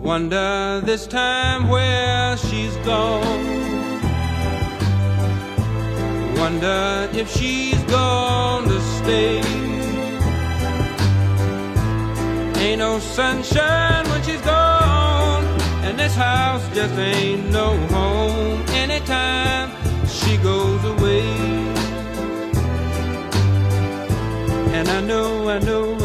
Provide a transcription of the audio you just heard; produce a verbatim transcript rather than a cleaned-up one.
Wonder this time where she's gone. Wonder if she's gonna stay. Ain't no sunshine when she's gone, and this house just ain't no home anytime she goes away. And I know, I know